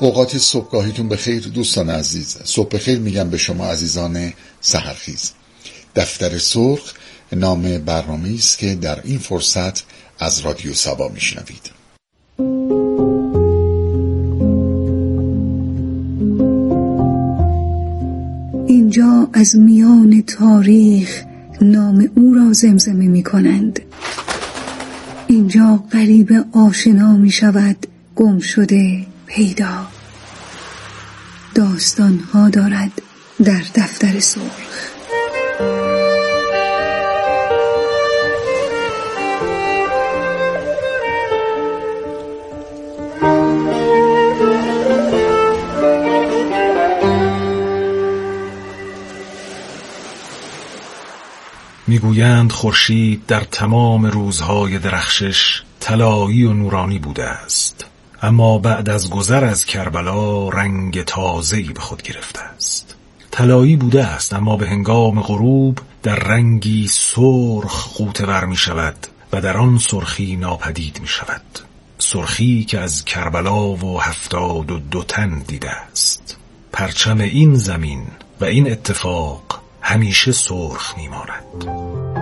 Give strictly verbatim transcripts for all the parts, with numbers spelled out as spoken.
اوقات صبحگاهیتون بخیر دوستان عزیز. صبح بخیر میگم به شما عزیزان سحرخیز. دفتر سرخ نام برنامه‌ای است که در این فرصت از رادیو سبا میشنوید. اینجا از میان تاریخ نام او را زمزمه می کنند. اینجا غریب آشنا می شود، گم شده پیدا. داستان ها دارد در دفتر سرخ. میگویند خورشید در تمام روزهای درخشش طلایی و نورانی بوده است، اما بعد از گذر از کربلا رنگ تازه‌ای به خود گرفته است. طلایی بوده است اما به هنگام غروب در رنگی سرخ غوطه‌ور می شود و در آن سرخی ناپدید می شود. سرخی که از کربلا و هفتاد و دو تن دیده است. پرچم این زمین و این اتفاق همیشه سرخ می ماند.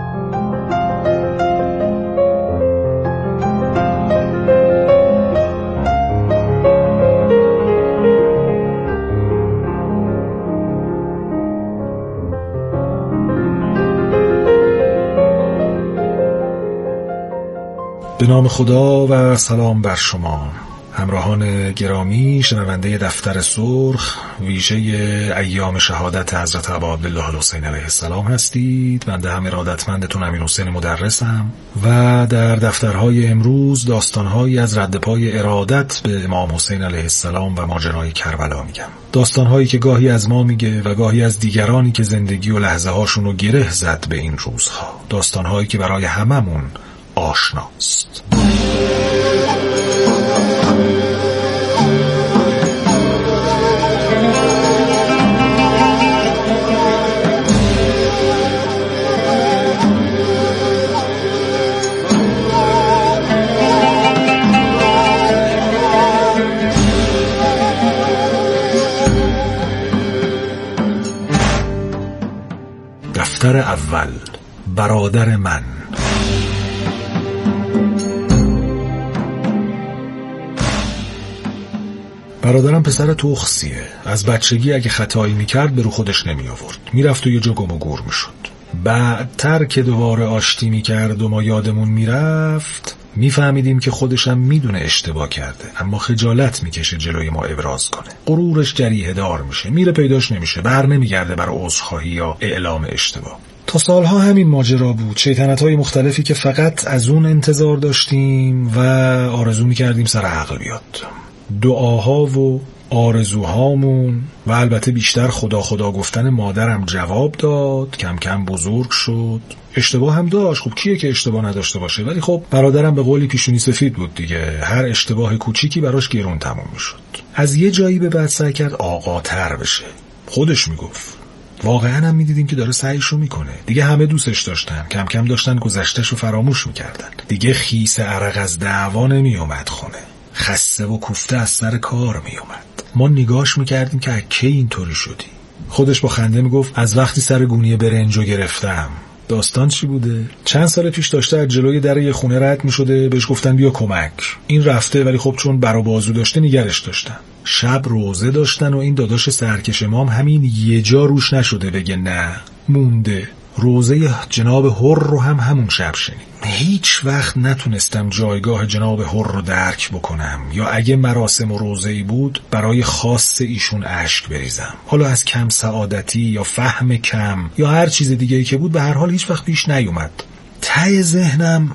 به نام خدا و سلام بر شما همراهان گرامی، شنونده دفتر سرخ ویژه ایام شهادت حضرت ابا عبدالله الحسین علیه السلام هستید. بنده هم ارادتمندتون امین حسین مدرسم و در دفترهای امروز داستانهایی از رد پای ارادت به امام حسین علیه السلام و ماجرای کربلا میگم. داستانهایی که گاهی از ما میگه و گاهی از دیگرانی که زندگی و لحظه هاشون رو گره زد به این روزها. داستانهایی که برای هممون آشناست. دفتر اول، برادر من. برادرم پسر توخسیه. از بچگی اگه خطایی میکرد به رو خودش نمی آورد. میرفت و یه جا گم و گور میشد. بعدتر که دوباره آشتی میکرد و ما یادمون میرفت میفهمیدیم که خودشم میدونه اشتباه کرده، اما خجالت میکشه جلوی ما ابراز کنه. غرورش جریحه دار میشه، میره پیداش نمیشه، بر نمیگرده برای عذرخواهی یا اعلام اشتباه. تا سالها همین ماجرا بود، شیطنت‌های مختلفی که فقط از اون انتظار داشتیم و آرزو میکردیم سر عقل بیاد. دعاها و آرزوهامون و البته بیشتر خدا خدا گفتن مادرم جواب داد. کم کم بزرگ شد. اشتباه هم داشت. خب کیه که اشتباه نداشته باشه؟ ولی خب برادرم به قولی پیشونی سفید بود دیگه. هر اشتباه کوچیکی براش گرون تموم میشد. از یه جایی به بعد سعی کرد آقاتر بشه. خودش میگفت. واقعا هم میدیدیم که داره سعیشو میکنه. دیگه همه دوستش داشتن. کم کم داشتن گذشتهشو فراموش میکردن. دیگه خیس عرق از دعوا نمیومد خونه. خسته و کوفته از سر کار می اومد. ما نگاش میکردیم که کی اینطوری شدی. خودش با خنده میگفت از وقتی سر گونی برنجو گرفتم. داستان چی بوده؟ چند سال پیش داشته از جلوی در یه خونه رد میشده، بهش گفتن بیا کمک. این رفته، ولی خب چون بر و بازو داشته نگرش داشتن. شب روزه داشتن و این داداش سرکش امام همین یه جا روش نشده بگه نه، مونده. روزه جناب حر رو هم همون شب شنید. هیچ وقت نتونستم جایگاه جناب حر رو درک بکنم یا اگه مراسم و روزه‌ای بود برای خاص ایشون اشک بریزم. حالا از کم سعادتی یا فهم کم یا هر چیز دیگه‌ای که بود، به هر حال هیچ وقت پیش نیومد. ته ذهنم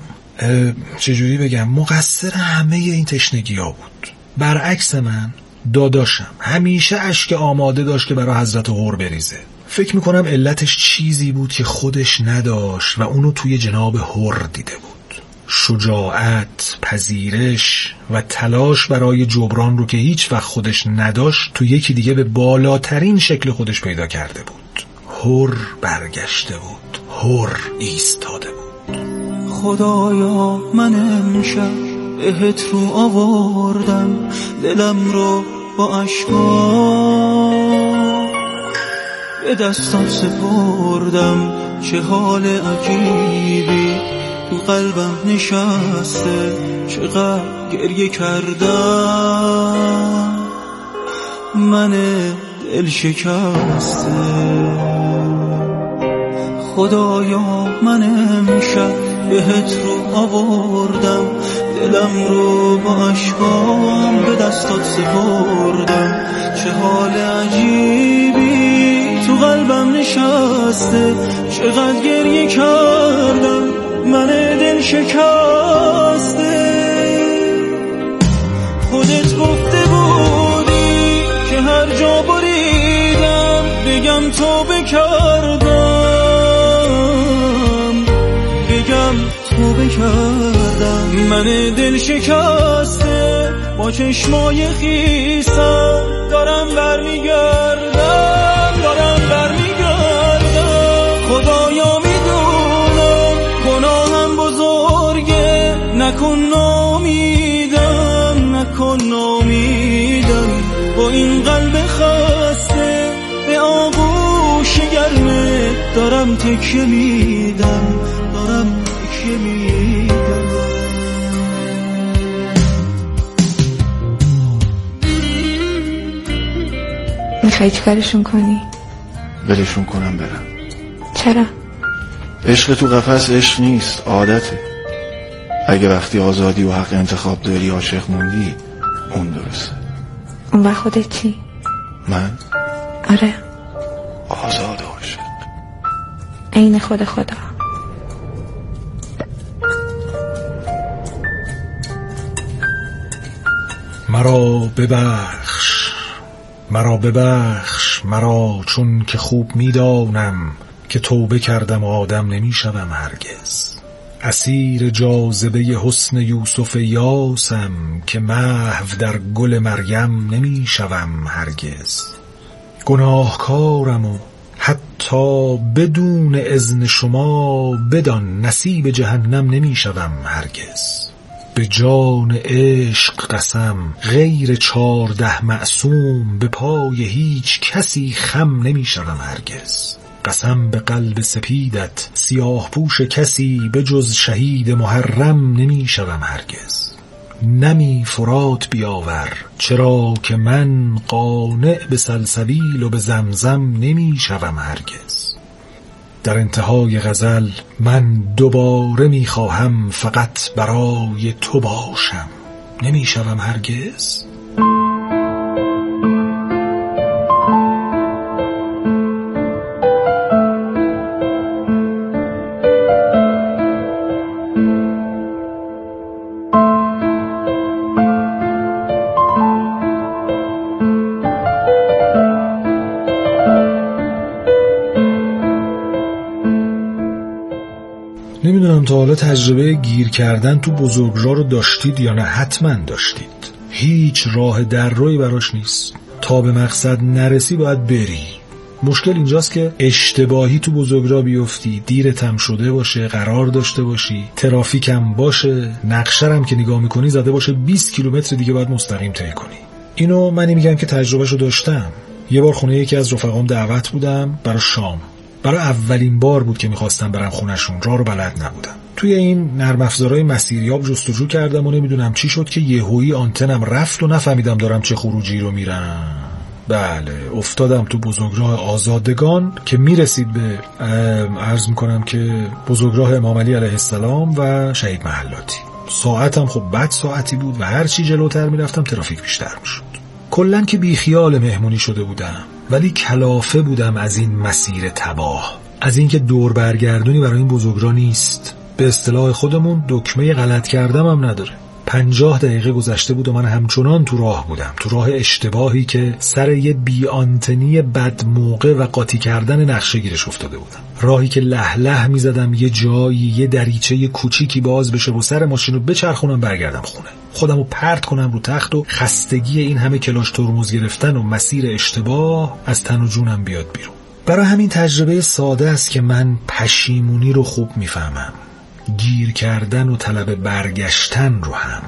چجوری بگم مقصر همه این تشنگی‌ها بود. برعکس من داداشم همیشه اشک آماده داشت که برای حضرت حر بریزه. فکر میکنم علتش چیزی بود که خودش نداشت و اونو توی جناب حر دیده بود. شجاعت، پذیرش و تلاش برای جبران رو که هیچ وقت خودش نداشت تو یکی دیگه به بالاترین شکل خودش پیدا کرده بود. حر برگشته بود، حر ایستاده بود. خدایا من امشب بهت رو آوردم، دلم رو با اشکام به دستم سپردم، چه حال عجیبی تو قلبم نشسته، چقدر گریه کردم من دل شکسته. خدایا من امشب بهت رو آوردم، دلم رو با اشکام به دستات سپردم، چه حال عجیبی تو قلبم نشسته، چقدر گریه کردم من دل شکسته. خودت گفته بودی که هر جا بریدم بگم توبه کردم، بگم توبه کردم. من دل شکسته با چشمای خیسم دارم برمیگردم، دارم برمیگردم. خدایا میدونم گناهم بزرگه، نکن نامیدم، نکن نامیدم. با این قلب خسته به آغوش گرمه دارم تکیه میدم، دارم تکیه میدم. میخوای چیکارشون کنی؟ بلشون کنم برم. چرا؟ عشق تو قفس عشق نیست، عادته. اگه وقتی آزادی و حق انتخاب داری عاشق موندی، اون درسته. اون وقت خودت چی؟ من؟ آره آزاد عاشق، عین خود خدا. مرا ببخش، مرا ببخش، مرا چون که خوب میدانم که توبه کردم و آدم نمیشوم هرگز. اسیر جاذبه حسن یوسف یاسم که محو در گل مریم نمیشوم هرگز. گناهکارم و حتی بدون اذن شما بدان نصیب جهنم نمیشوم هرگز. به جان عشق قسم غیر چارده معصوم به پای هیچ کسی خم نمیشوم هرگز. قسم به قلب سپیدت سیاه پوش کسی به جز شهید محرم نمیشوم هرگز. نمی فرات بیاور چرا که من قانع به سلسبیل و به زمزم نمیشوم هرگز. در انتهای غزل من دوباره میخواهم فقط برای تو باشم نمیشوم هرگز. نمیدونم تا حالا تجربه گیر کردن تو بزرگراه رو داشتید یا نه. حتما داشتید. هیچ راه در روی براش نیست. تا به مقصد نرسی باید بری. مشکل اینجاست که اشتباهی تو بزرگراه بیفتی، دیرت هم شده باشه، قرار داشته باشی، ترافیک هم باشه، نقشه هم که نگاه میکنی زده باشه بیست کیلومتر دیگه باید مستقیم طی کنی. اینو من میگم که تجربهشو داشتم. یه بار خونه یکی از رفقام دعوت بودم برای شام. برای اولین بار بود که میخواستم برم خونشون، راه رو بلد نبودم. توی این نرم افزارهای مسیریاب جستجو کردم و نمیدونم چی شد که یهویی آنتنم رفت و نفهمیدم دارم چه خروجی رو میرم. بله افتادم تو بزرگراه آزادگان که میرسید به عرض میکنم که بزرگراه امام علی علیه السلام و شهید محلاتی. ساعتم خب بد ساعتی بود و هر چی جلوتر میرفتم ترافیک بیشتر میشد. کلن که بیخیال مهمونی شده بودم ولی کلافه بودم از این مسیر تباه، از اینکه دور برگردونی برای این بزرگراه نیست. به اصطلاح خودمون دکمه غلط کردم هم نداره. پنجاه دقیقه گذشته بود و من همچنان تو راه بودم، تو راه اشتباهی که سر یه بی آنتنی بد موقع و قاطی کردن نقشه گیرش افتاده بودم. راهی که له له می زدم یه جایی یه دریچه یه کوچیکی باز بشه و سر ماشینو بچرخونم برگردم خونه، خودمو پرت کنم رو تخت و خستگی این همه کلاش ترمز گرفتن و مسیر اشتباه از تن و جونم بیاد بیرون. برای همین تجربه ساده است که من پشیمونی رو خوب میفهمم، گیر کردن و طلب برگشتن رو هم.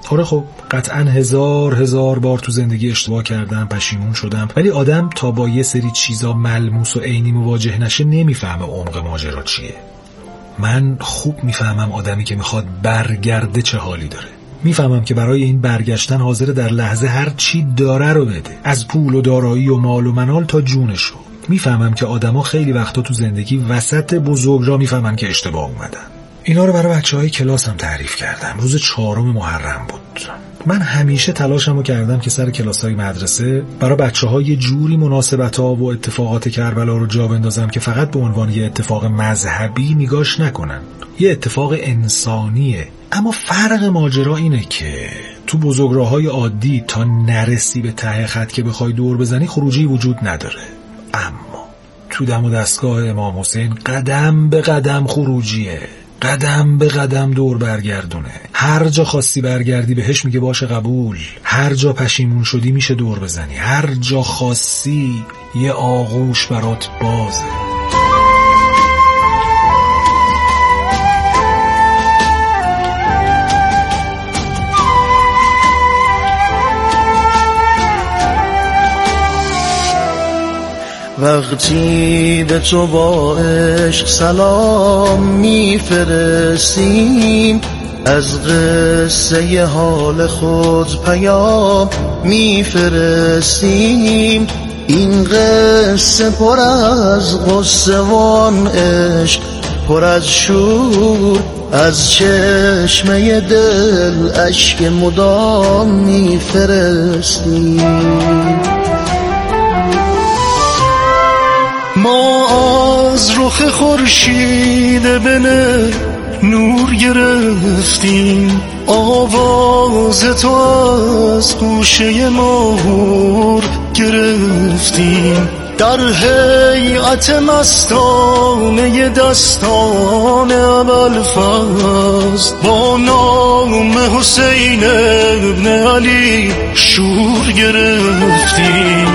آره خب قطعا هزار هزار بار تو زندگی اشتباه کردم، پشیمون شدم، ولی آدم تا با یه سری چیزا ملموس و عینی مواجه نشه نمیفهمه عمق ماجرا چیه. من خوب میفهمم آدمی که میخواد برگرده چه حالی داره. میفهمم که برای این برگشتن حاضر در لحظه هر چی داره رو بده، از پول و دارایی و مال و منال تا جونشو. میفهمم که آدما خیلی وقتا تو زندگی وسط بزرگراه میفهمن که اشتباه اومدن. اینا رو برای بچهای کلاسم تعریف کردم. روز چهارم محرم بود. من همیشه تلاشمو کردم که سر کلاسای مدرسه برای بچه‌ها یه جوری مناسبت‌ها و اتفاقات کربلا رو جا بندازم که فقط به عنوان یه اتفاق مذهبی نگاش نکنن. یه اتفاق انسانیه. اما فرق ماجرا اینه که تو بزرگراه‌های عادی تا نرسی به ته خط که بخوای دور بزنی خروجی وجود نداره. اما تو دم و دستگاه امام حسین قدم به قدم خروجیه، قدم به قدم دور برگردونه. هر جا خواستی برگردی بهش میگه باشه قبول، هر جا پشیمون شدی میشه دور بزنی، هر جا خواستی یه آغوش برات بازه. وقتی به تو با عشق سلام میفرستیم، از قصه حال خود پیام میفرستیم، این قصه پر از قصه وان عشق، پر از شور، از چشمه دل اشک مدام میفرستیم. ما از رخ خورشید بنه نور گرفتیم، آواز تو از گوشه ماهور گرفتیم، در هیئت مستانه دستان ابوالفضل با نام حسین ابن علی شور گرفتیم.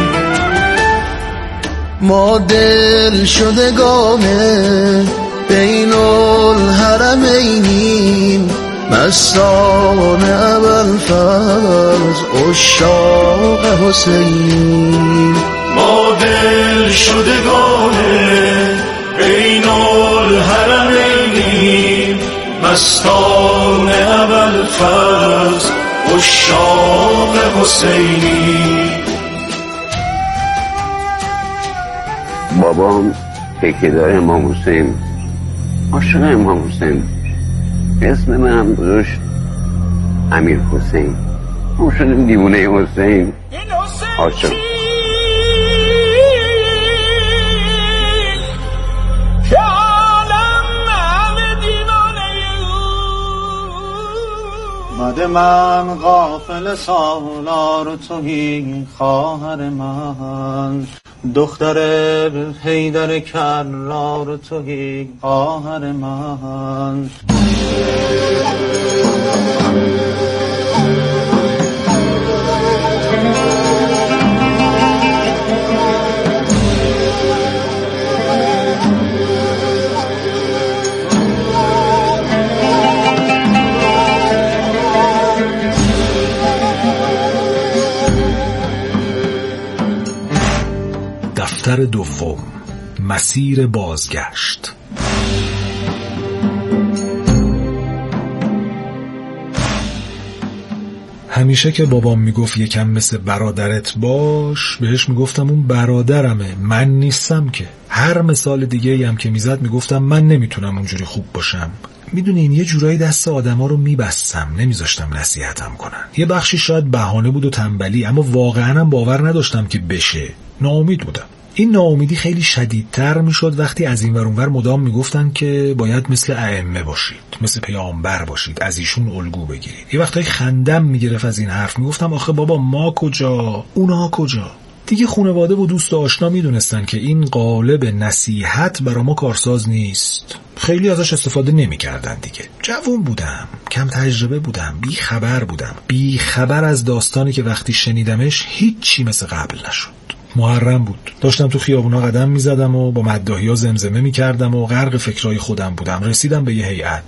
ما دل شدگان بین الحرمینیم، مستان ابوالفضل عشاق حسینیم. ما دل شدگان بین الحرمینیم، مستان ابوالفضل عشاق حسینیم. بابام تکیه‌دار امام حسین، عاشق امام حسین. اسم منم گذاشت امیر حسین. ما شدیم دیوونه حسین، عاشق. مده من غافل سالار تویی خواهر من، دختر حیدر کرار تویی خواهر من. دفتر دوم، مسیر بازگشت. همیشه که بابام میگفت یکم مثل برادرت باش، بهش میگفتم اون برادرمه، من نیستم که. هر مثال دیگه هم که میزد میگفتم من نمیتونم اونجوری خوب باشم. میدونین یه جورایی دست آدما رو میبستم، نمیذاشتم نصیحتم کنن. یه بخشی شاید بهانه بود و تنبلی، اما واقعا هم باور نداشتم که بشه. ناامید بودم. این ناامیدی خیلی شدیدتر میشد وقتی از این ور اون ور مدام میگفتن که باید مثل ائمه باشید، مثل پیامبر باشید، از ایشون الگو بگیرید. یه وقتایی خندم میگرفت از این حرف. میگفتم آخه بابا ما کجا، اونا کجا؟ دیگه خانواده و دوست و آشنا میدونستن که این قالب نصیحت برا ما کارساز نیست. خیلی ازش استفاده نمیکردن دیگه. جوون بودم، کم تجربه بودم، بی خبر بودم، بی خبر از داستانی که وقتی شنیدمش هیچی مثل قبل نشد. محرم بود. داشتم تو خیابونا قدم میزدم و با مداحی‌ها زمزمه میکردم و غرق فکرای خودم بودم. رسیدم به یه هیئت.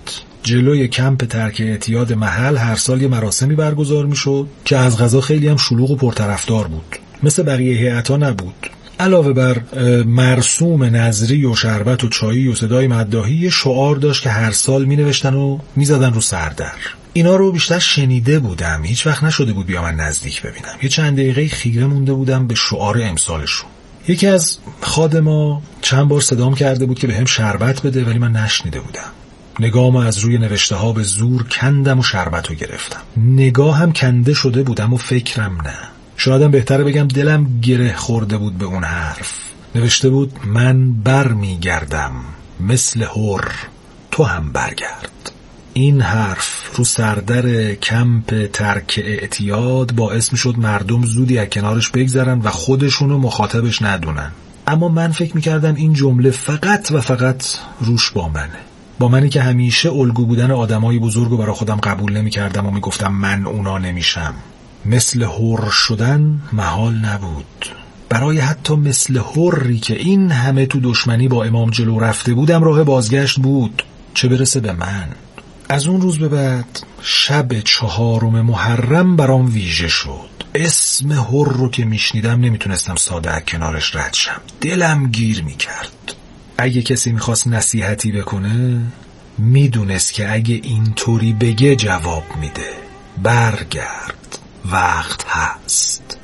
جلوی کمپ ترک اعتیاد محل هر سال یه مراسمی برگزار میشد که از قضا خیلی هم شلوغ و پرطرفدار بود. مثل بقیه هیئت‌ها نبود. علاوه بر مرسوم نظری و شربت و چایی و صدای مداحی، یه شعار داشت که هر سال می نوشتن و می زدن رو سردر. اینا رو بیشتر شنیده بودم، هیچ وقت نشده بود بیا من نزدیک ببینم. یه چند دقیقه خیره مونده بودم به شعار امسالشون. یکی از خادما چند بار صدام کرده بود که به هم شربت بده، ولی من نشنیده بودم. نگاهم از روی نوشته ها به زور کندم و شربت رو گرفتم. نگاه هم کنده شده بودم و فکرم نه. شایدم بهتره بگم دلم گره خورده بود به اون حرف. نوشته بود من بر می گردم مثل هر، تو هم برگرد. این حرف رو سردر کمپ ترک اعتیاد باعث می شد مردم زودی از کنارش بگذرن و خودشونو مخاطبش ندونن. اما من فکر می کردم این جمله فقط و فقط روش با منه. با منی که همیشه الگو بودن آدمای بزرگو برای خودم قبول نمی کردم و می گفتم من اونا نمیشم. مثل هر شدن محال نبود. برای حتی مثل هری که این همه تو دشمنی با امام جلو رفته بودم راه بازگشت بود، چه برسه به من. از اون روز به بعد شب چهارم محرم برام ویژه شد. اسم هر رو که میشنیدم نمیتونستم ساده از کنارش رد شم. دلم گیر میکرد. اگه کسی میخواست نصیحتی بکنه میدونست که اگه اینطوری بگه جواب میده. برگرد، وقت هست.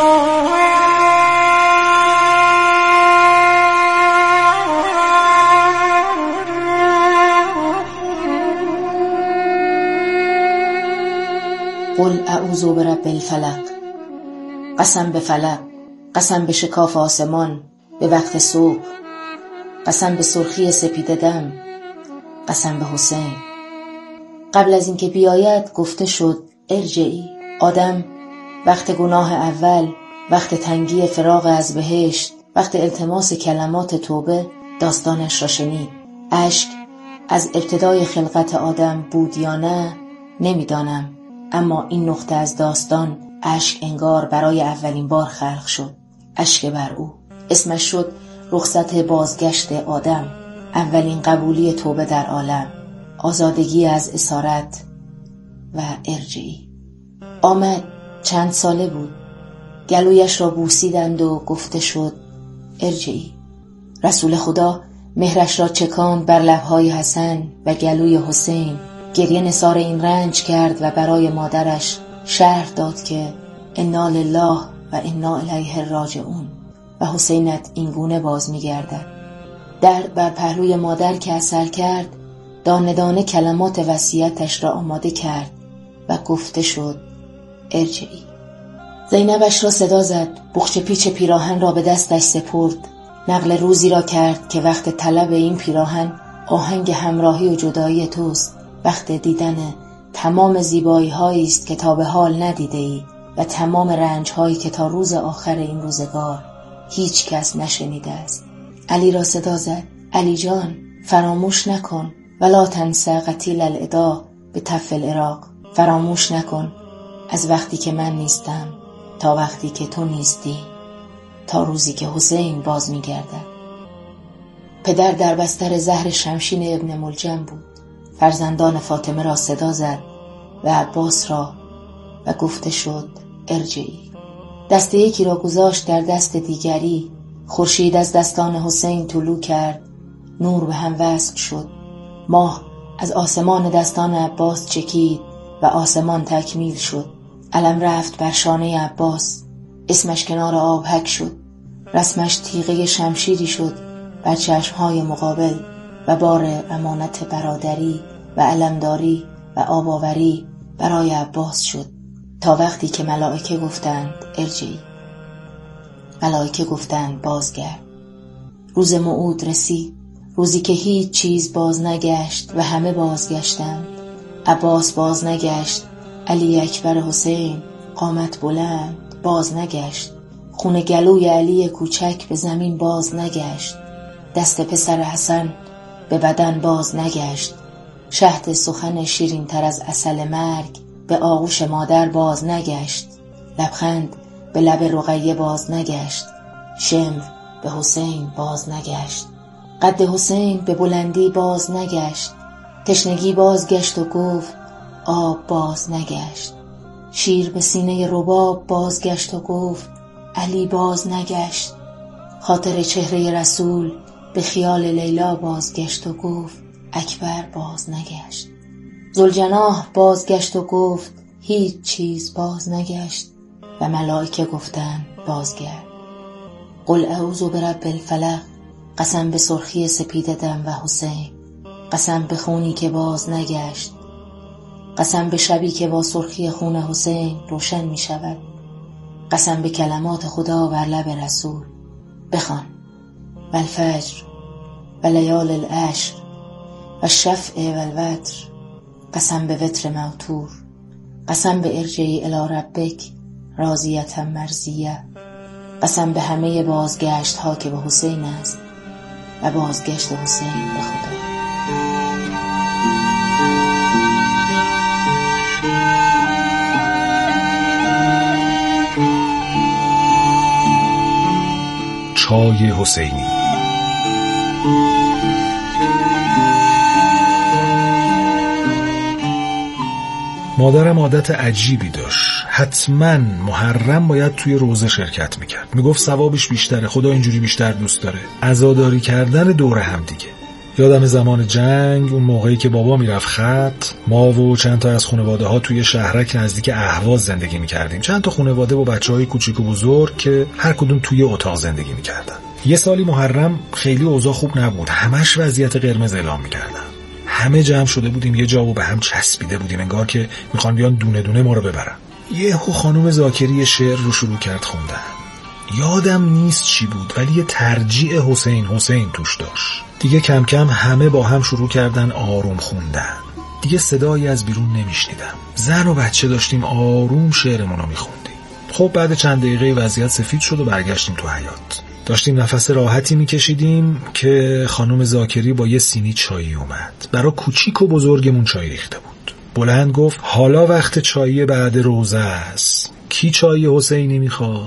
قل اعوذ برب الفلق. قسم به فلق، قسم به شکاف آسمان به وقت صبح، قسم به سرخی سپیده دم، قسم به حسین. قبل از اینکه بیاید گفته شد ارجعی. آدم وقت گناه اول، وقت تنگی فراغ از بهشت، وقت التماس کلمات توبه داستانش را شنید. اشک از ابتدای خلقت آدم بود یا نه نمیدانم، اما این نقطه از داستان اشک انگار برای اولین بار خلق شد. اشک بر او. اسمش شد رخصت بازگشت آدم، اولین قبولی توبه در عالم، آزادگی از اسارت و ارجعی. آمد، چند ساله بود. گلویش را بوسیدند و گفته شد ارجعی. رسول خدا مهرش را چکاند بر لبهای حسن و گلوی حسین. گریه نثار این رنج کرد و برای مادرش شرح داد که انا لله و انا الیه راجعون و حسینت این گونه باز می گردد. درد بر پهلوی مادر که اثر کرد، دانه دانه کلمات وصیتش را آماده کرد و گفته شد ارجعی. زینبش را صدا زد، بخچه پیچ پیراهن را به دستش سپرد. نقل روزی را کرد که وقت طلب این پیراهن آهنگ همراهی و جدایی توست. وقت دیدن تمام زیبایی هایی است که تا به حال ندیده ای و تمام رنج هایی که تا روز آخر این روزگار هیچ کس نشنیده است. علی را صدا زد، علی جان فراموش نکن، ولا تنس قتیل العدا به تف العراق. فراموش نکن از وقتی که من نیستم تا وقتی که تو نیستی، تا روزی که حسین باز می گردد. پدر در بستر زهر شمشین ابن ملجم بود. فرزندان فاطمه را صدا زد و عباس را و گفته شد ارجعی. دست یکی را گذاشت در دست دیگری. خورشید از دستان حسین طلوع کرد، نور به هم وصل شد. ماه از آسمان دستان عباس چکید و آسمان تکمیل شد. علم رفت بر شانه عباس، اسمش کنار آب حک شد. رسمش تیغه شمشیری شد بر چشمهای مقابل و بار امانت برادری و علمداری و آباوری برای عباس شد، تا وقتی که ملائکه گفتند ارجعی. ملائکه گفتند بازگرد. روز موعود رسید، روزی که هیچ چیز باز نگشت و همه بازگشتند. عباس باز نگشت، علی اکبر حسین قامت بلند باز نگشت، خون گلوی علی کوچک به زمین باز نگشت، دست پسر حسن به بدن باز نگشت، شهد سخن شیرین تر از عسل مرگ به آغوش مادر باز نگشت، لبخند به لب رقیه باز نگشت، شمر به حسین باز نگشت، قد حسین به بلندی باز نگشت، تشنگی بازگشت و گفت آب باز نگشت. شیر به سینه رباب بازگشت و گفت علی باز نگشت. خاطر چهره رسول به خیال لیلا بازگشت و گفت اکبر باز نگشت. ذوالجناح بازگشت و گفت هیچ چیز باز نگشت و ملائکه گفتند بازگرد. قل اعوذ برب الفلق، قسم به سرخی سپید دم و حسین، قسم به خونی که باز نگشت، قسم به شبی که با سرخی خون حسین روشن می شود، قسم به کلمات خدا بر لب رسول. بخوان و الفجر و لیال العشر و شفع و الوتر، قسم به وتر موتور، قسم به ارجعی الی ربک راضیة مرضیه، قسم به همه بازگشت ها که به حسین است و بازگشت حسین به خدا. چای حسینی. مادرم عادت عجیبی داشت. حتما محرم باید توی روزه شرکت میکرد. میگفت ثوابش بیشتره، خدا اینجوری بیشتر دوست داره. عزاداری کردن دور هم دیگه. یادم زمان جنگ، اون موقعی که بابا میرفت خط، ما و چند تا از خانواده ها توی شهرک نزدیک اهواز زندگی میکردیم. چند تا خانواده با بچهای کوچیک و بزرگ که هر کدوم توی اتاق زندگی میکردن. یه سالی محرم خیلی اوضاع خوب نبود. همش وضعیت قرمز اعلام میکردن. همه جمع شده بودیم یه جا و به هم چسبیده بودیم، انگار که میخوان بیان دونه دونه ما رو ببرن. یهو خانم زاکری شعر رو شروع کرد خوندن. یادم نیست چی بود، ولی یه ترجیع حسین حسین توش داشت. دیگه کم کم همه با هم شروع کردن آروم خوندن. دیگه صدایی از بیرون نمیشنیدم. زن و بچه داشتیم آروم شعرمون رو میخوندیم. خب بعد چند دقیقه وضعیت سفید شد و برگشتیم تو حیاط. داشتیم نفس راحتی میکشیدیم که خانم زاکری با یه سینی چایی اومد. برای کوچیک و بزرگمون چای ریخته بود. بلند گفت حالا وقت چایی بعد روزه است. کی چای حسینی میخواد؟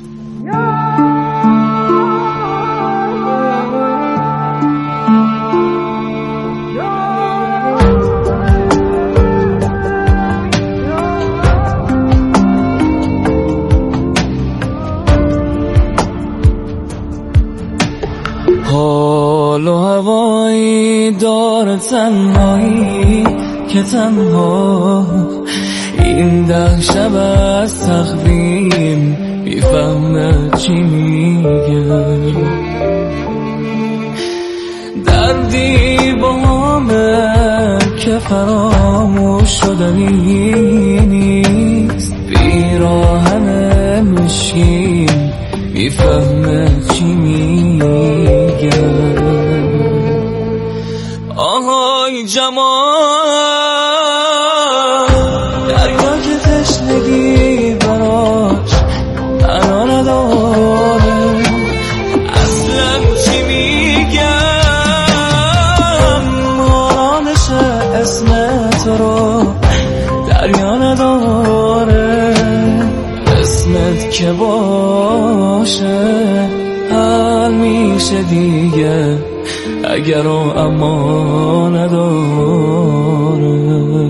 حال و هوایی دار تنهایی که تنها این ده شب از تقویم میفهمه چی میگه. دردی با همه که فراموش شدنی نیست، بیراهن مشکین میفهمه چی میگه. آهای جمال دریا که تشنگی براش انا نداره، اصلا چی میگم مارانش اسم تو رو دریا نداره. اسمت که باشه حل میشه دیگه، اگر و اما نداره.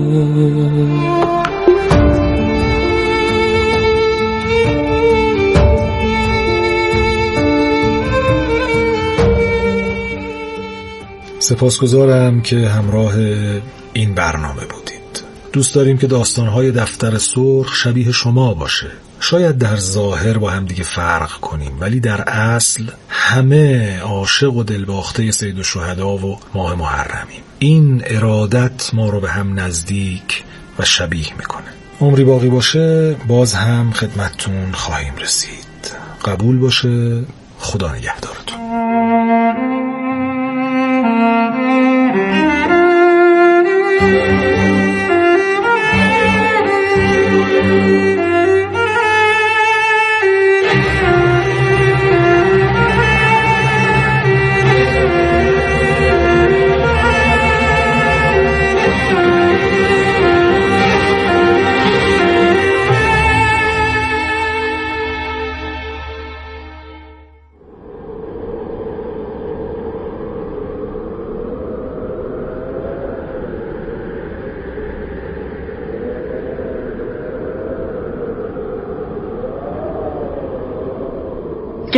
سپاسگزارم که همراه این برنامه بودید. دوست داریم که داستان‌های دفتر سرخ شبیه شما باشه. شاید در ظاهر با هم دیگه فرق کنیم، ولی در اصل همه عاشق و دلباخته سید الشهدا و ماه محرمیم. این ارادت ما رو به هم نزدیک و شبیه میکنه. عمری باقی باشه باز هم خدمتتون خواهیم رسید. قبول باشه. خدا نگهدارتون.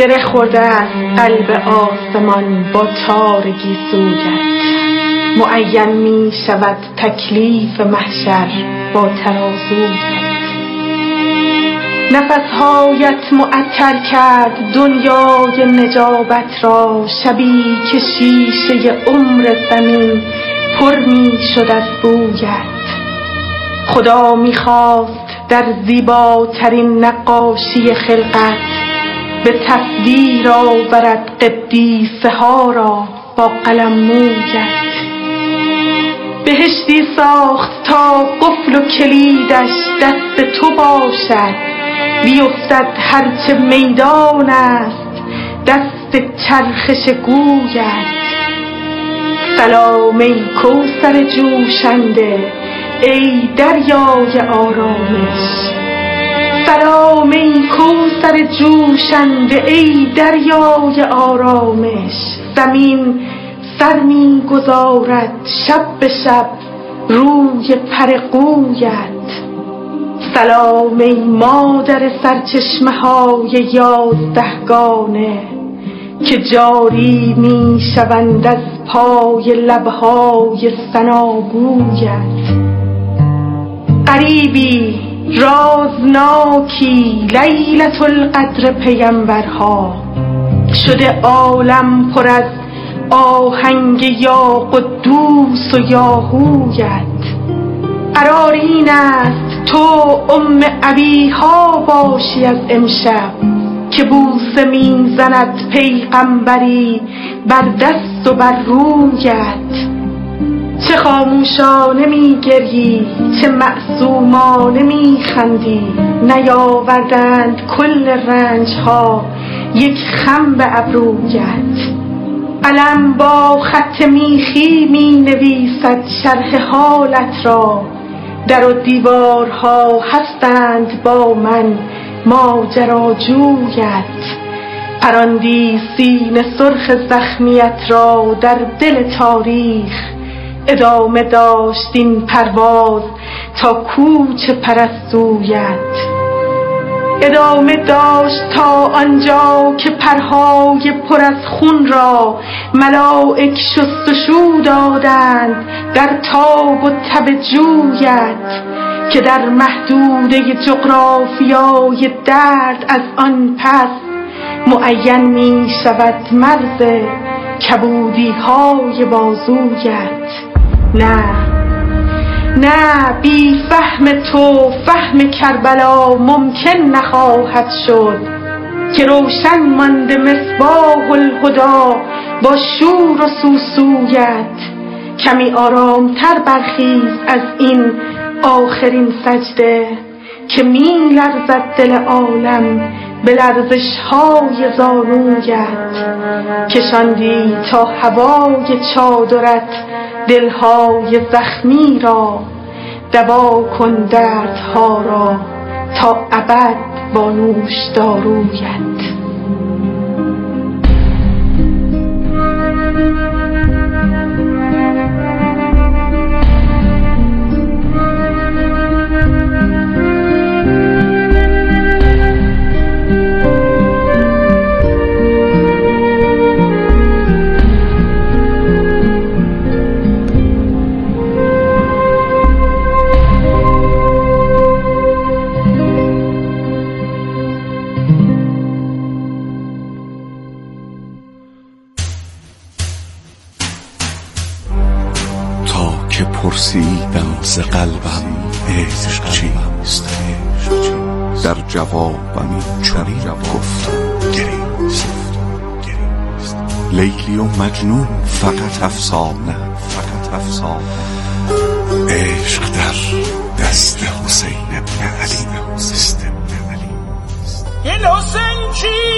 گره خورده است قلب آسمان با تار گیسویت. معین می شود تکلیف محشر با ترازویت. نفسهایت معطر کرد دنیای نجابت را، شبی که شیشه عمر زمین پر می شد از بویت. خدا می خواست در زیباترین نقاشی خلقت به تصویر آورد قدیسه ها را با قلم مویت. بهشتی ساخت تا قفل و کلیدش دست تو باشد، بیفتد هرچه میدان است دست چرخش گویت. سلام ای کوثر جوشنده ای دریای آرامش، سلام ای کوثر جوشنده ای دریای آرامش. زمین سر می گذارد شب به شب روی پر قویت. سلام ای مادر سرچشمه های یازدهگانه که جاری می شوند از پای لبهای ثناگویت. غریبی رازناکی لیلة القدر پیمبرها، شده عالم پر از آهنگ یا قدوس و یاهویت. قرار این است تو ام ابیها باشی از امشب که بوسه می زند پیغمبری بر دست و بر رویت. چه خاموشانه می گریی چه معصومانه می خندی، نیاوردند کل رنج ها یک خم به ابرویت. قلم با خط میخی می نویسد شرح حالت را، در و دیوارها هستند با من ماجراجویت. پراندی سینه سرخ زخمیت را در دل تاریخ، ادامه داشت این پرواز تا کوچ پرستویت. ادامه داشت تا آنجا که پرهای پر از خون را ملائک شستشو دادند در تاب و تب جویت، که در محدوده جغرافیای درد از آن پس معین می شود مرز کبودی های بازویت. نه نه، بی فهم تو فهم کربلا ممکن نخواهد شد که روشن مانده مصباح الهدی با شور و سوسویت. کمی آرامتر برخیز از این آخرین سجده که می لرزد دل عالم به لرزش های زانویت. کشاندی تا هوای چادرت دلهای زخمی را، دوا کن دردها را تا ابد با نوش دارویت. پرسیدم ز قلبم عشق چیست، در جوابم این چنین گفت گریست. لیلی و مجنون فقط افسانه، فقط افسانه. عشق در دست حسین ابن علی است. این حسین کی